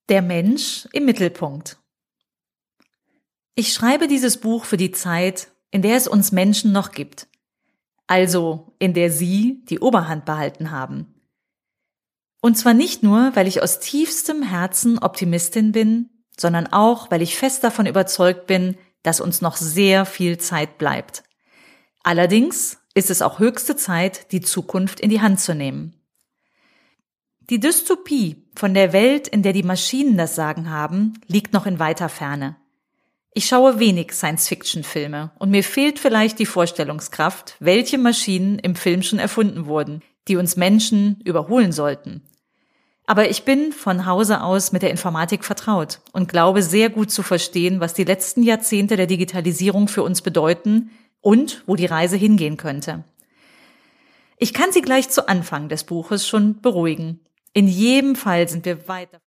Der Mensch im Mittelpunkt. Ich schreibe dieses Buch für die Zeit, in der es uns Menschen noch gibt. Also in der Sie die Oberhand behalten haben. Und zwar nicht nur, weil ich aus tiefstem Herzen Optimistin bin, sondern auch, weil ich fest davon überzeugt bin, dass uns noch sehr viel Zeit bleibt. Allerdings ist es auch höchste Zeit, die Zukunft in die Hand zu nehmen. Die Dystopie von der Welt, in der die Maschinen das Sagen haben, liegt noch in weiter Ferne. Ich schaue wenig Science-Fiction-Filme und mir fehlt vielleicht die Vorstellungskraft, welche Maschinen im Film schon erfunden wurden, die uns Menschen überholen sollten. Aber ich bin von Hause aus mit der Informatik vertraut und glaube sehr gut zu verstehen, was die letzten Jahrzehnte der Digitalisierung für uns bedeuten und wo die Reise hingehen könnte. Ich kann Sie gleich zu Anfang des Buches schon beruhigen. In jedem Fall sind wir weiter